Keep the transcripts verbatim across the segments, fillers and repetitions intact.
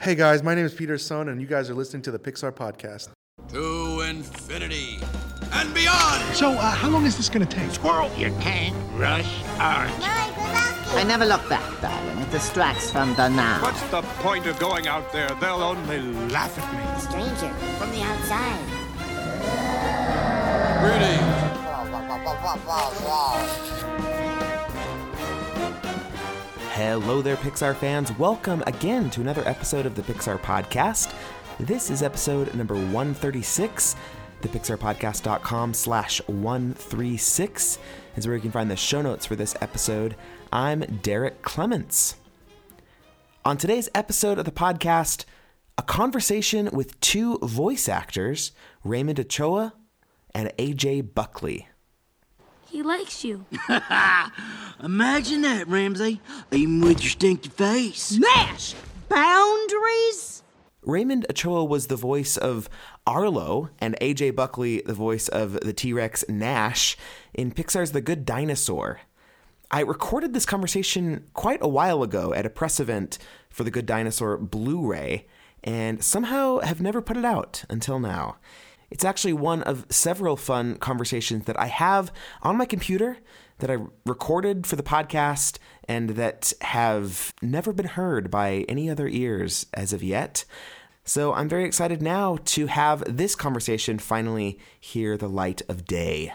Hey guys, my name is Peter Son, and you guys are listening to the Pixar Podcast. To infinity and beyond! So, uh, how long is this gonna take? Squirrel, you can't rush art. I never look back, darling. It distracts from the now. What's the point of going out there? They'll only laugh at me. Stranger from the outside. Greetings. Hello there, Pixar fans. Welcome again to another episode of the Pixar Podcast. This is episode number one thirty-six. thepixarpodcast.com slash 136 is where you can find the show notes for this episode. I'm Derek Clements. On today's episode of the podcast, a conversation with two voice actors, Raymond Ochoa and A J Buckley. He likes you. Imagine that, Ramsey. Even with your stinky face. Nash! Boundaries? Raymond Ochoa was the voice of Arlo, and A J Buckley the voice of the T-Rex Nash in Pixar's The Good Dinosaur. I recorded this conversation quite a while ago at a press event for The Good Dinosaur Blu-ray, and somehow have never put it out until now. It's actually one of several fun conversations that I have on my computer that I recorded for the podcast and that have never been heard by any other ears as of yet. So I'm very excited now to have this conversation finally hear the light of day.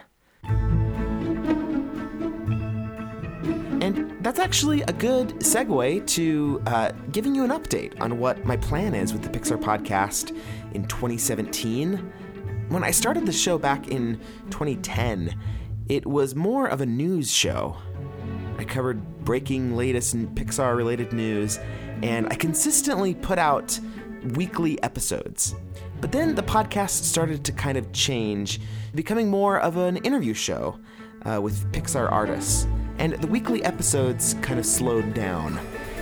And that's actually a good segue to uh, giving you an update on what my plan is with the Pixar Podcast in twenty seventeen. When I started the show back in twenty ten, it was more of a news show. I covered breaking latest and Pixar-related news, and I consistently put out weekly episodes. But then the podcast started to kind of change, becoming more of an interview show uh, with Pixar artists, and the weekly episodes kind of slowed down.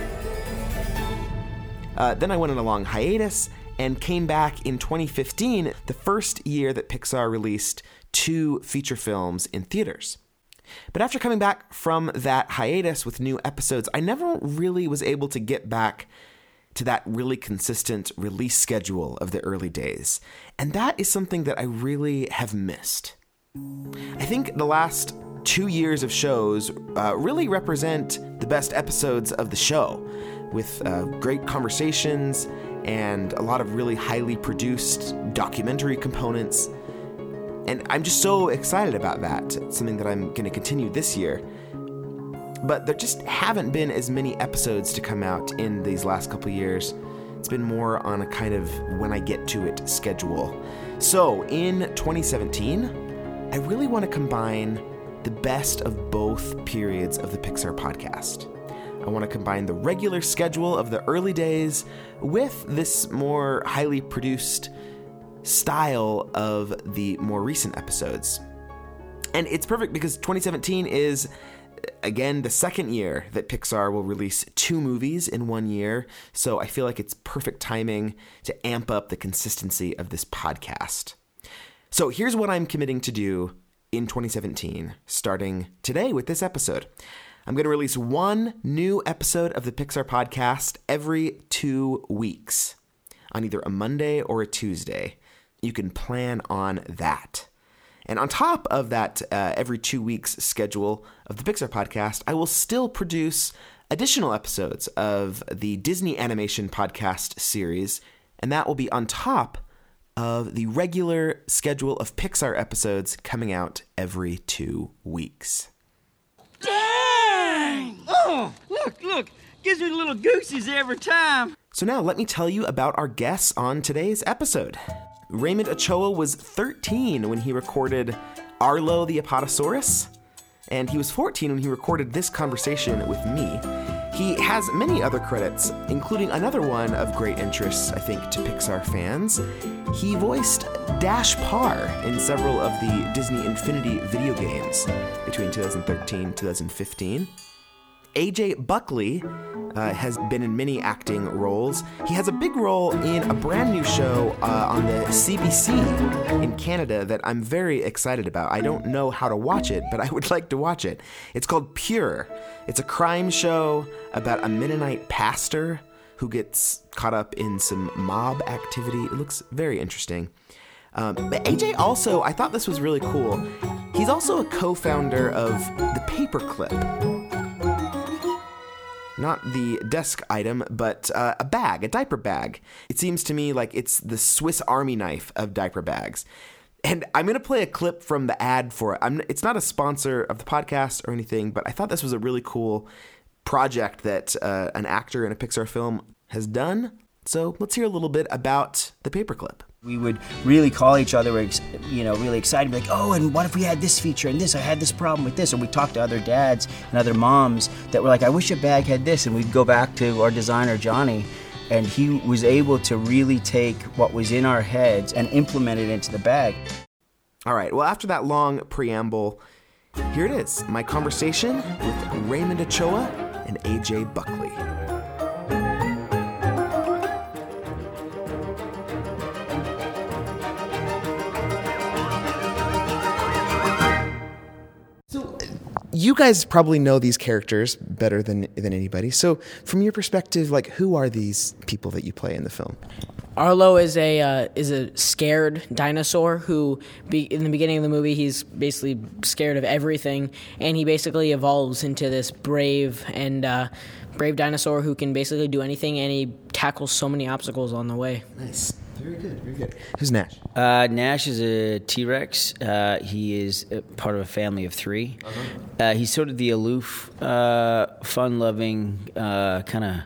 Uh, then I went on a long hiatus and came back in twenty fifteen, the first year that Pixar released two feature films in theaters. But after coming back from that hiatus with new episodes, I never really was able to get back to that really consistent release schedule of the early days. And that is something that I really have missed. I think the last two years of shows uh, really represent the best episodes of the show, with uh, great conversations and a lot of really highly produced documentary components. And I'm just so excited about that. It's something that I'm going to continue this year. But there just haven't been as many episodes to come out in these last couple of years. It's been more on a kind of when I get to it schedule. So in twenty seventeen, I really want to combine the best of both periods of the Pixar Podcast. I want to combine the regular schedule of the early days with this more highly produced style of the more recent episodes. And it's perfect because twenty seventeen is, again, the second year that Pixar will release two movies in one year. So I feel like it's perfect timing to amp up the consistency of this podcast. So here's what I'm committing to do in twenty seventeen, starting today with this episode. I'm going to release one new episode of the Pixar Podcast every two weeks on either a Monday or a Tuesday. You can plan on that. And on top of that uh, every two weeks schedule of the Pixar Podcast, I will still produce additional episodes of the Disney Animation Podcast series, and that will be on top of the regular schedule of Pixar episodes coming out every two weeks. Oh, look, look. Gives me little goosies every time. So now let me tell you about our guests on today's episode. Raymond Ochoa was thirteen when he recorded Arlo the Apatosaurus, and he was fourteen when he recorded this conversation with me. He has many other credits, including another one of great interest, I think, to Pixar fans. He voiced Dash Par in several of the Disney Infinity video games between two thousand thirteen and two thousand fifteen. A J Buckley uh, has been in many acting roles. He has a big role in a brand new show uh, on the C B C in Canada that I'm very excited about. I don't know how to watch it, but I would like to watch it. It's called Pure. It's a crime show about a Mennonite pastor who gets caught up in some mob activity. It looks very interesting. Um, but A J also, I thought this was really cool. He's also a co-founder of the Paperclip. Not the desk item, but uh, a bag, a diaper bag. It seems to me like it's the Swiss Army knife of diaper bags. And I'm going to play a clip from the ad for it. I'm, it's not a sponsor of the podcast or anything, but I thought this was a really cool project that uh, an actor in a Pixar film has done. So let's hear a little bit about the Paperclip. We would really call each other, you know, really excited, like, oh, and what if we had this feature and this? I had this problem with this. Or we talked to other dads and other moms that were like, I wish a bag had this. And we'd go back to our designer, Johnny, and he was able to really take what was in our heads and implement it into the bag. All right, well, after that long preamble, here it is, my conversation with Raymond Ochoa and A J Buckley. You guys probably know these characters better than than anybody. So, from your perspective, like, who are these people that you play in the film? Arlo is a uh, is a scared dinosaur who, be, in the beginning of the movie, he's basically scared of everything, and he basically evolves into this brave and uh, brave dinosaur who can basically do anything, and he tackles so many obstacles on the way. Nice. Very good, very good. Who's Nash? Uh, Nash is a T-Rex. Uh, he is a part of a family of three. Uh-huh. Uh, he's sort of the aloof, uh, fun-loving, uh, kind of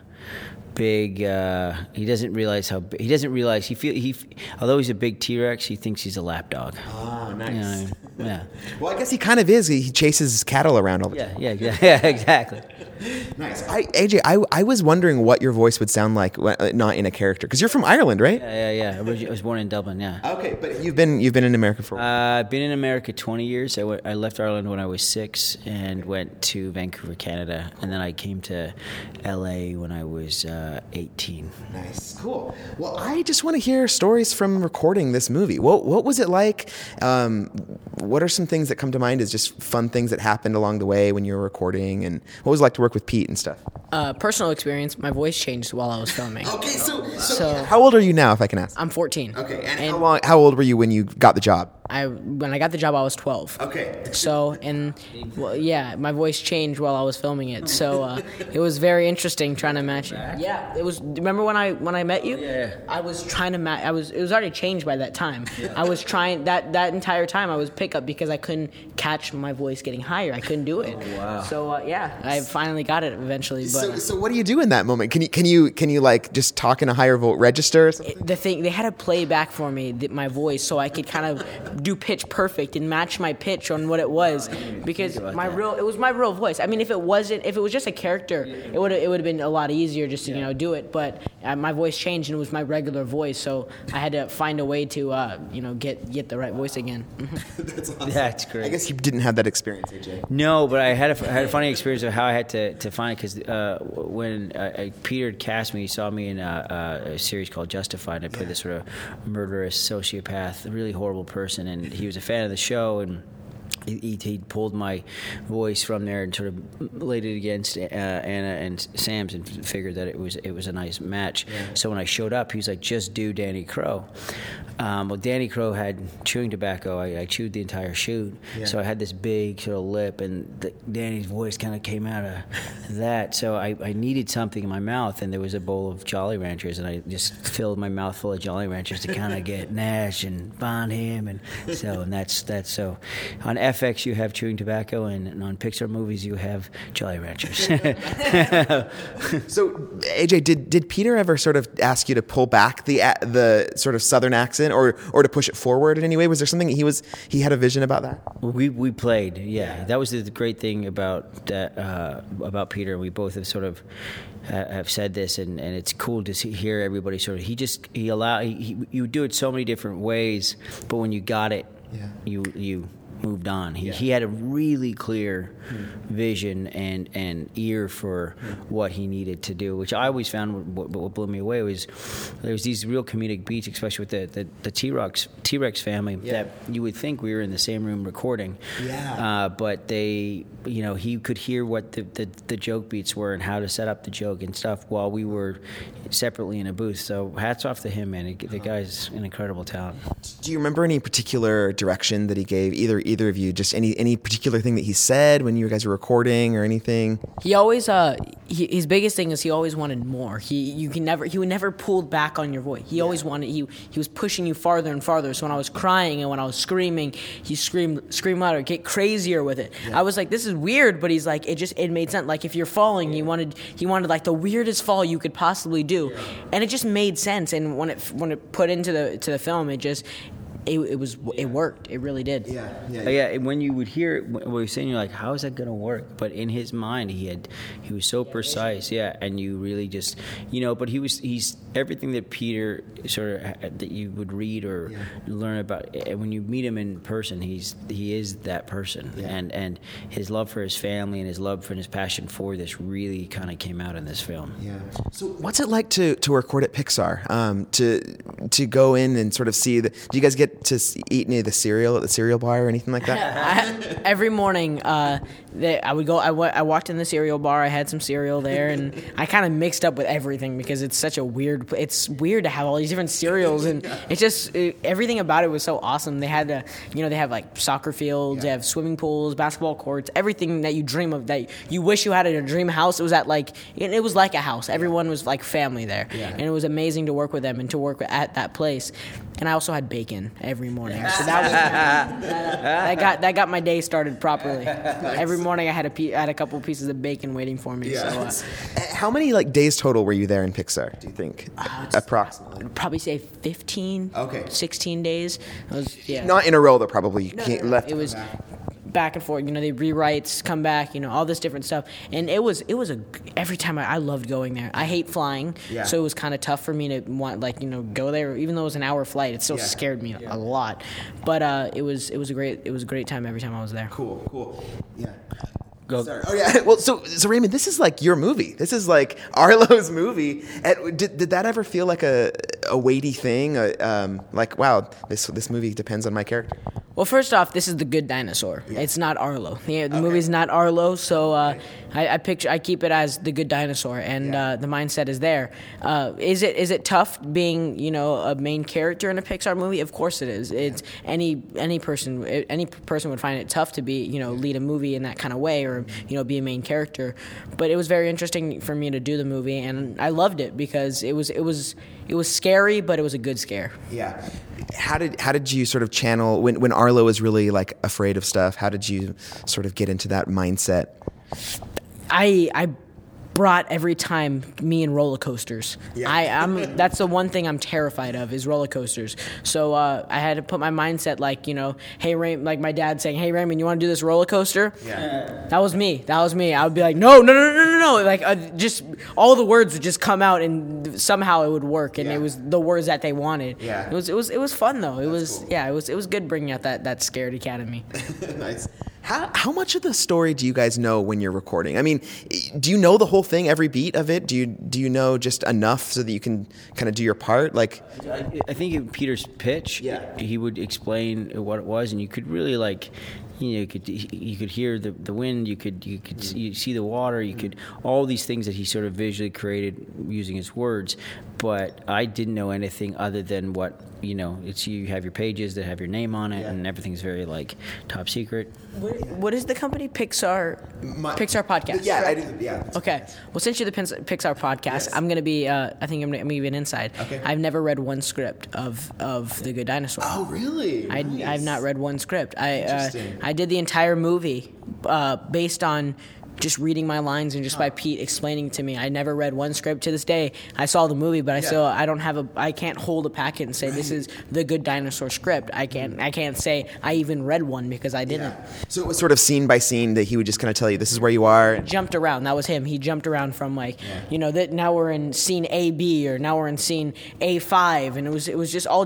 big. Uh, he doesn't realize how. He doesn't realize he feel he. Although he's a big T-Rex, he thinks he's a lapdog. Oh, nice. You know, yeah. Well, I guess he kind of is. He chases cattle around all the yeah, time. Yeah, yeah, yeah, exactly. Nice. I, A J, I, I was wondering what your voice would sound like, when, not in a character, because you're from Ireland, right? Yeah, yeah, yeah. I was born in Dublin. Yeah. Okay, but you've been you've been in America for a while. Uh, I've been in America twenty years. I, went, I left Ireland when I was six and went to Vancouver, Canada, and then I came to L A when I was uh, eighteen. Nice, cool. Well, I just want to hear stories from recording this movie. What what was it like? Um, what are some things that come to mind as just fun things that happened along the way when you were recording, and what was it like to work with Pete and stuff? Uh, personal experience, my voice changed while I was filming. Okay, so, so, so how old are you now, if I can ask? I'm fourteen. Okay, and, and how, long, how old were you when you got the job? I when I got the job, I was twelve. Okay. So, and well, yeah, my voice changed while I was filming it. So uh, it was very interesting trying to match it. Yeah, it was. Remember when I when I met you? Yeah. I was trying to match. I was. It was already changed by that time. Yeah. I was trying that that entire time. I was pickup because I couldn't catch my voice getting higher. I couldn't do it. Oh, wow. So uh, yeah, I finally got it eventually. But so, so what do you do in that moment? Can you can you can you like just talk in a higher volt register or something? The thing they had to play back for me the, my voice so I could kind of do pitch perfect and match my pitch on what it was, because my real it was my real voice. I mean, if it wasn't, if it was just a character, it would it would have been a lot easier just to you know do it. But uh, my voice changed and it was my regular voice, so I had to find a way to uh, you know get get the right voice again. That's awesome. That's great. I guess you didn't have that experience, A J. No, but I had a, I had a funny experience of how I had to, to find it, because uh, when uh, Peter cast me, he saw me in a, a series called Justified. I played this sort of murderous sociopath, a really horrible person, and he was a fan of the show, and he, he pulled my voice from there and sort of laid it against uh, Anna and Sam's and figured that it was it was a nice match. Yeah. So when I showed up, he was like, just do Danny Crow. Um, well, Danny Crow had chewing tobacco. I, I chewed the entire shoot. Yeah. So I had this big sort of lip, and the, Danny's voice kind of came out of that. So I, I needed something in my mouth, and there was a bowl of Jolly Ranchers, and I just filled my mouth full of Jolly Ranchers to kind of get Nash and Bond him. And so, and that's, that's so. On F X, you have chewing tobacco, and, and on Pixar movies, you have Jolly Ranchers. So, A J, did, did Peter ever sort of ask you to pull back the the sort of Southern accent, or or to push it forward in any way? Was there something he was he had a vision about that? We we played, yeah. That was the great thing about that uh, about Peter. We both have sort of uh, have said this, and, and it's cool to see, hear everybody sort of. He just he allow he, he you do it so many different ways, but when you got it, yeah. you you moved on. He Yeah. he had a really clear vision and and ear for what he needed to do, which I always found what, what blew me away was there was these real comedic beats, especially with the the, the T-Rex T-Rex family, Yeah. that you would think we were in the same room recording. Yeah. Uh, but they, you know, he could hear what the, the the joke beats were and how to set up the joke and stuff while we were separately in a booth. So hats off to him, man. The guy's an incredible talent. Do you remember any particular direction that he gave either either of you? Just any any particular thing that he said when you guys were recording or anything? He always, uh, he, his biggest thing is he always wanted more. He, you can never, he would never pull back on your voice. He always wanted, he, he was pushing you farther and farther. So when I was crying and when I was screaming, he screamed, scream louder, get crazier with it. I was like, this is weird, but he's like, it just, it made sense. Like if you're falling, he wanted, he wanted like the weirdest fall you could possibly do, and it just made sense. And when it, when it put into the to the film, it just. It, it was it worked. It really did. Yeah, yeah. Uh, yeah, and when you would hear it, what he was saying, you're like, how is that going to work? But in his mind, he had, he was so precise, yeah, and you really just, you know, but he was, he's, everything that Peter sort of, that you would read or yeah. learn about, and when you meet him in person, he's, he is that person. Yeah. And, and his love for his family and his love for and his passion for this really kind of came out in this film. Yeah. So what's it like to, to record at Pixar? Um, to, to go in and sort of see the, do you guys get to eat any of the cereal at the cereal bar or anything like that? I, every morning, uh, they, I would go. I, w- I walked in the cereal bar. I had some cereal there, and I kind of mixed up with everything because it's such a weird. It's weird to have all these different cereals, and it's just it, everything about it was so awesome. They had, a, you know, they have like soccer fields, yeah. They have swimming pools, basketball courts, everything that you dream of, that you wish you had in a dream house. It was at like it, it was like a house. Everyone was like family there, yeah. And it was amazing to work with them and to work at that place. And I also had bacon every morning, so that was that, that got that got my day started properly. Nice. Every morning I had a pe- I had a couple pieces of bacon waiting for me. Yeah. So, uh, how many like days total were you there in Pixar? Do you think uh, approximately? I'd probably say fifteen. Okay. sixteen days. It was, yeah. Not in a row though. Probably you no, can't no, left. It was. Back and forth, you know, they rewrites, come back, you know, all this different stuff, and it was, it was a, every time I, I loved going there. I hate flying, yeah. So it was kind of tough for me to want, like, you know, go there, even though it was an hour flight, it still yeah. scared me yeah. a lot, but uh, it was, it was a great, it was a great time every time I was there. Cool, cool, yeah. Go. Sorry. Oh yeah. Well, so so Raymond, this is like your movie. This is like Arlo's movie. And did did that ever feel like a a weighty thing? Uh, um, like wow, this this movie depends on my character. Well, first off, this is The Good Dinosaur. Yeah. It's not Arlo. The, the okay. movie's not Arlo, so uh, I, I picture I keep it as The Good Dinosaur, and yeah. uh, the mindset is there. Uh, is it is it tough being, you know, a main character in a Pixar movie? Of course it is. It's yeah. any any person any person would find it tough to be, you know, lead a movie in that kind of way, or, you know, be a main character. But it was very interesting for me to do the movie, and I loved it because it was it was it was scary, but it was a good scare. Yeah. How did how did you sort of channel when when Arlo was really like afraid of stuff? How did you sort of get into that mindset? I I brought every time me in roller coasters. Yeah. I, I'm that's the one thing I'm terrified of is roller coasters. So uh, I had to put my mindset like, you know, hey Ray, like my dad saying, hey Raymond, you want to do this roller coaster? Yeah. That was me. That was me. I would be like, no, no, no, no, no, no. Like uh, just all the words would just come out and somehow it would work, and yeah. it was the words that they wanted. Yeah. It was it was it was fun though. It that's was cool. yeah. It was it was good bringing out that that scared academy. Nice. How how much of the story do you guys know when you're recording? I mean, do you know the whole thing, every beat of it? Do you do you know just enough so that you can kind of do your part? Like, I, I think in Peter's pitch, yeah. he would explain what it was, and you could really like, you know, you could you could hear the, the wind, you could you could see, you see the water, you could all these things that he sort of visually created using his words. But I didn't know anything other than what, you know, it's you have your pages that have your name on it, yeah. and everything's very like top secret. What, what is the company? Pixar My, Pixar Podcast. Yeah, I do. Yeah. Okay. Well, since you're the Pixar Podcast, yes. I'm gonna be. Uh, I think I'm gonna, I'm gonna give an inside. Okay. I've never read one script of of The Good Dinosaur. Oh, really? I nice. I've not read one script. I uh, I did the entire movie uh, based on just reading my lines and just by Pete explaining to me. I never read one script to this day. I saw the movie, but I yeah. still I don't have a I can't hold a packet and say right. this is The Good Dinosaur script. I can't I can't say I even read one because I didn't. Yeah. So it was sort of scene by scene that he would just kind of tell you this is where you are. He jumped around. That was him. He jumped around from like yeah. you know that now we're in scene A B or now we're in scene A five, and it was it was just all just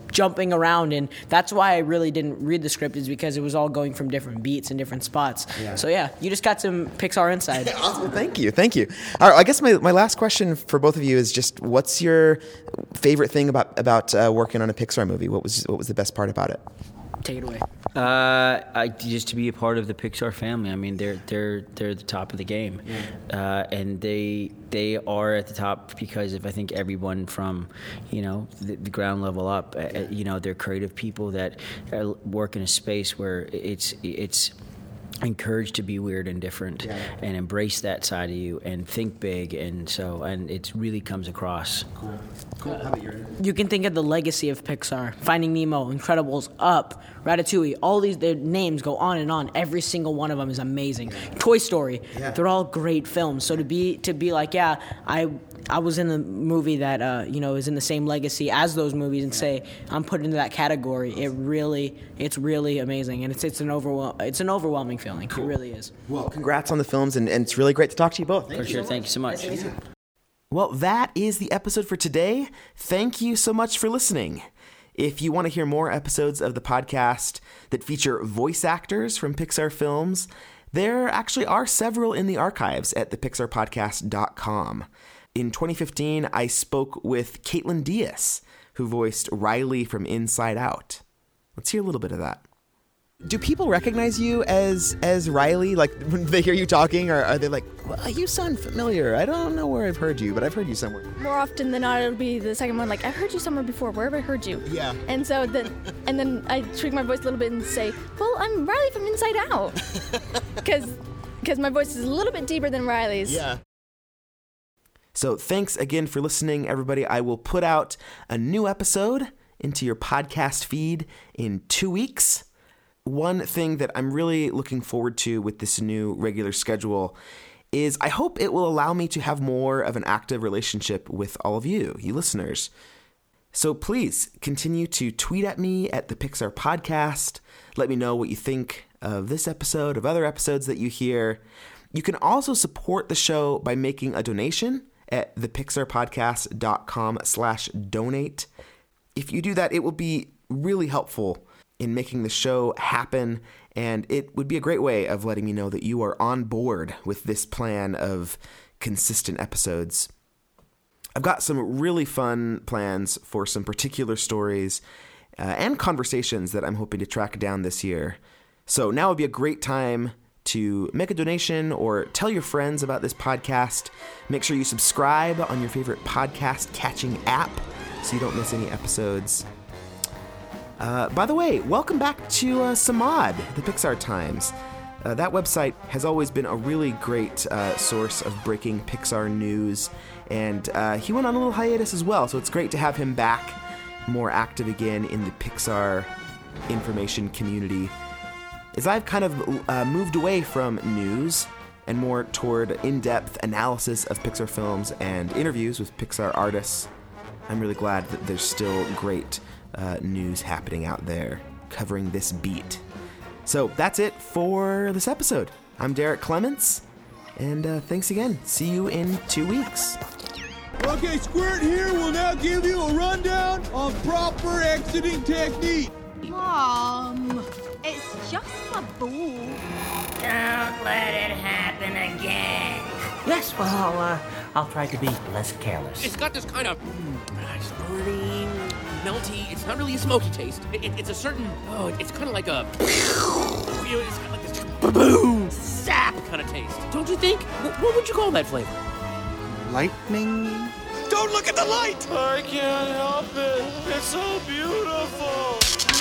jumping around, and that's why I really didn't read the script, is because it was all going from different beats and different spots. Yeah. So yeah, you just got some Pixar inside. Awesome. Thank you, thank you. All right, I guess my, my last question for both of you is just, what's your favorite thing about about uh, working on a Pixar movie? What was what was the best part about it? Take it away. Uh, I, just to be a part of the Pixar family. I mean, they're they're they're the top of the game, yeah. uh, and they they are at the top because of, I think, everyone from, you know, the, the ground level up. Uh, you know, they're creative people that uh, work in a space where it's it's. encouraged to be weird and different, yeah. and embrace that side of you and think big, and so and it really comes across. Cool. Cool. How about you? You can think of the legacy of Pixar: Finding Nemo, Incredibles, Up, Ratatouille. All these their names go on and on. Every single one of them is amazing. Toy Story. Yeah. They're all great films. So to be to be like, yeah, I I was in the movie that uh, you know is in the same legacy as those movies, and say I'm put into that category. It really, it's really amazing, and it's it's an overwhel- it's an overwhelming feeling. Cool. It really is. Well, congrats on the films, and, and it's really great to talk to you both. Thank for you sure, so thank you so much. Nice. Well, that is the episode for today. Thank you so much for listening. If you want to hear more episodes of the podcast that feature voice actors from Pixar films, there actually are several in the archives at the pixar podcast dot com. In twenty fifteen, I spoke with Caitlin Diaz, who voiced Riley from Inside Out. Let's hear a little bit of that. Do people recognize you as as Riley? Like, when they hear you talking, or are they like, well, you sound familiar. I don't know where I've heard you, but I've heard you somewhere. More often than not, it'll be the second one. Like, I've heard you somewhere before. Where have I heard you? Yeah. And so then, and then I tweak my voice a little bit and say, well, I'm Riley from Inside Out. Because because my voice is a little bit deeper than Riley's. Yeah. So thanks again for listening, everybody. I will put out a new episode into your podcast feed in two weeks. One thing that I'm really looking forward to with this new regular schedule is I hope it will allow me to have more of an active relationship with all of you, you listeners. So please continue to tweet at me at the Pixar Podcast. Let me know what you think of this episode, of other episodes that you hear. You can also support the show by making a donation at the pixar podcast dot com slash donate. If you do that, it will be really helpful in making the show happen, and it would be a great way of letting me know that you are on board with this plan of consistent episodes. I've got some really fun plans for some particular stories uh, and conversations that I'm hoping to track down this year. So now would be a great time to make a donation or tell your friends about this podcast. Make sure you subscribe on your favorite podcast catching app so you don't miss any episodes. Uh, by the way, welcome back to uh, Samad, the Pixar Times. Uh, that website has always been a really great uh, source of breaking Pixar news, and uh, he went on a little hiatus as well, so it's great to have him back, more active again in the Pixar information community. As I've kind of uh, moved away from news and more toward in-depth analysis of Pixar films and interviews with Pixar artists, I'm really glad that there's still great Uh, news happening out there covering this beat. So that's it for this episode. I'm Derek Clements, and uh, thanks again. See you in two weeks. Okay, Squirt here will now give you a rundown on proper exiting technique. Mom, it's just a ball. Don't let it happen again. Yes, well, I'll, uh, I'll try to be less careless. It's got this kind of mm, squirting, melty. It's not really a smoky taste. It, it, it's a certain. Oh, it's kind of like a. You know, it's kind of like this boom, sap kind of taste. Don't you think? What, what would you call that flavor? Lightning. Don't look at the light. I can't help it. It's so beautiful.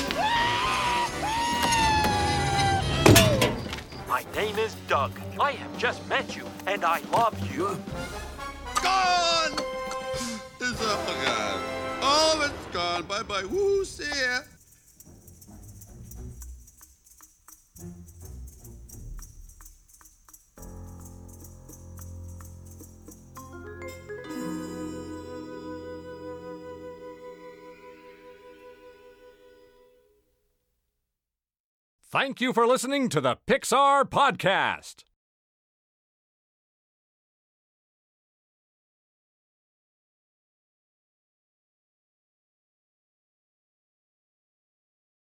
My name is Doug. I have just met you, and I love you. Gone! It's all gone. All of it's gone. Bye-bye. Woo, see ya. Thank you for listening to the Pixar Podcast.